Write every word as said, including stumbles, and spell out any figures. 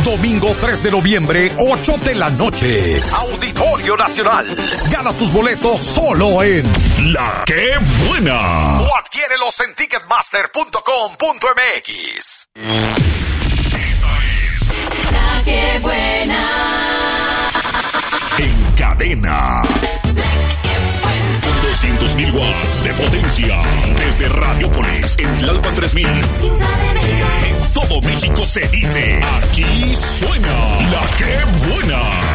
Domingo tres de noviembre, ocho de la noche. Auditorio Nacional. Gana tus boletos solo en La Que Buena. O adquiérelos en ticketmaster punto com punto m x. Esta es La Que Buena. En cadena. Con doscientos mil watts de potencia. Desde